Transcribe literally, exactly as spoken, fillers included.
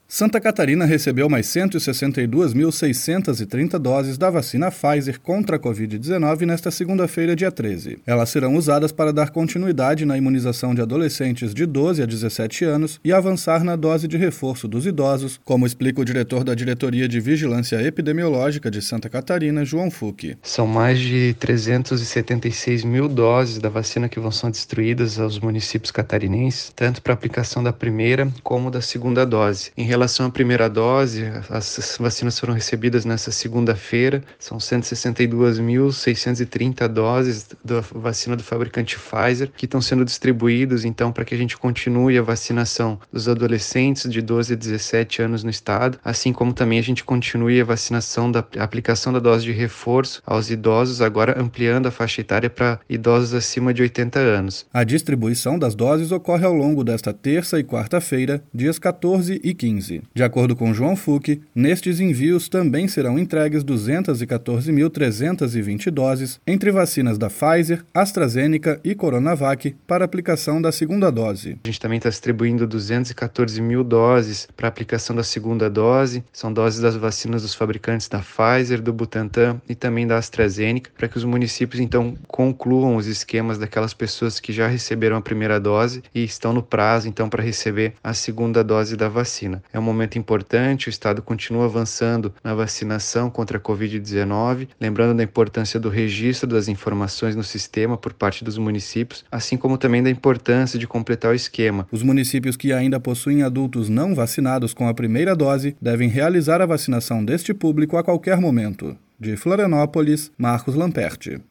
Santa Catarina recebeu mais cento e sessenta e duas mil seiscentas e trinta doses da vacina Pfizer contra a covid dezenove nesta segunda-feira, dia treze. Elas serão usadas para dar continuidade na imunização de adolescentes de doze a dezessete anos e avançar na dose de reforço dos idosos, como explica o diretor da Diretoria de Vigilância Epidemiológica de Santa Catarina, João Fucchi. São mais de trezentos e setenta e seis mil doses da vacina que vão ser distribuídas aos municípios catarinenses, tanto para a aplicação da primeira como da segunda dose. Em relação à primeira dose, as vacinas foram recebidas nessa segunda-feira, são cento e sessenta e duas mil seiscentos e trinta doses da vacina do fabricante Pfizer que estão sendo distribuídos, então, para que a gente continue a vacinação dos adolescentes de doze a dezessete anos no estado, assim como também a gente continue a vacinação da a aplicação da dose de reforço aos idosos, agora ampliando a faixa etária para idosos acima de oitenta anos. A distribuição das doses ocorre ao longo desta terça e quarta-feira, dias quatorze e quinze. De acordo com João Fucchi, nestes envios também serão entregues duzentas e quatorze mil trezentas e vinte doses entre vacinas da Pfizer, AstraZeneca e Coronavac para aplicação da segunda dose. A gente também está distribuindo duzentas e quatorze mil doses para aplicação da segunda dose, são doses das vacinas dos fabricantes da Pfizer, do Butantan e também da AstraZeneca, para que os municípios então concluam os esquemas daquelas pessoas que já receberam a primeira dose e estão no prazo então para receber a segunda dose da vacina. É um momento importante, o Estado continua avançando na vacinação contra a covid dezenove, lembrando da importância do registro das informações no sistema por parte dos municípios, assim como também da importância de completar o esquema. Os municípios que ainda possuem adultos não vacinados com a primeira dose devem realizar a vacinação deste público a qualquer momento. De Florianópolis, Marcos Lamperti.